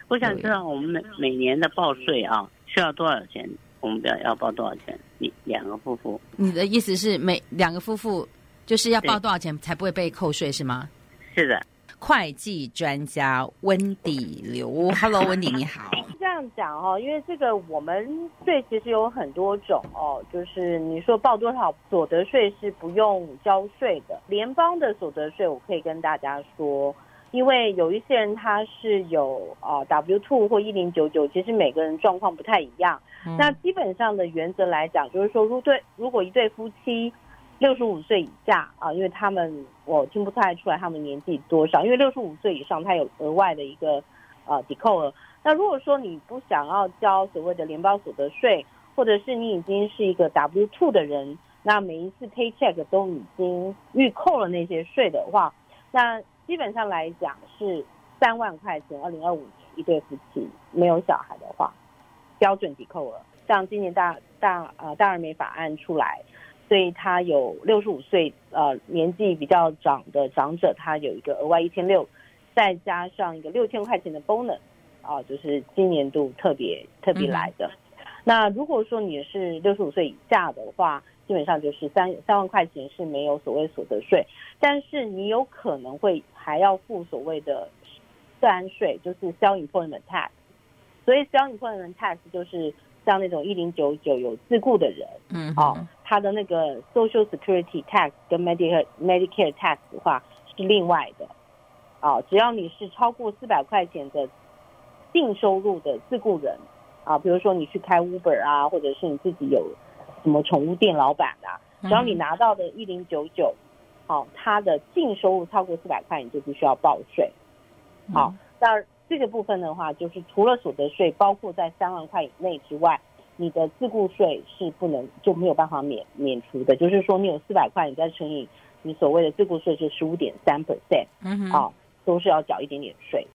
我想知道我们每年的报税啊，需要多少钱？我们要报多少钱？两个夫妇？ 你的意思是每两个夫妇就是要报多少钱才不会被扣税是吗？ 是的。 会计专家温迪刘 ，Hello， 温迪你好。 这样讲哦，因为这个我们税其实有很多种哦，就是你说报多少所得税是不用交税的。联邦的所得税我可以跟大家说，因为有一些人他是有W2 或1099，其实每个人状况不太一样。那基本上的原则来讲，就是说如果一对夫妻65岁以下啊，因为他们我听不太出来他们年纪多少，因为65岁以上他有额外的一个decoder。那如果说你不想要交所谓的联邦所得税，或者是你已经是一个 W2 的人，那每一次 paycheck 都已经预扣了那些税的话，那基本上来讲是3万块钱，2025年一对夫妻没有小孩的话，标准抵扣额。像今年大儿美法案出来，所以他有65岁年纪比较长的长者，他有一个额外1600，再加上一个6000块钱的 bonus 就是今年度特别来的。那如果说你是65岁以下的话，基本上就是3万块钱是没有所谓所得税，但是你有可能会还要付所谓的社安税，就是 self-employment tax。所以 self-employment tax 就是像那种1099有自雇的人，他的那个 Social Security tax 跟 Medicare tax 的话是另外的。只要你是超过400块钱的净收入的自雇人比如说你去开 Uber 啊，或者是你自己有什么宠物店老板只要你拿到的1099，他的净收入超过400块，你就必须要报税。那这个部分的话，就是除了所得税包括在3万块以内之外，你的自雇税是就没有办法免除的。就是说你有400块，你再乘以你所谓的自雇税是15.3%，都是要缴一点点税。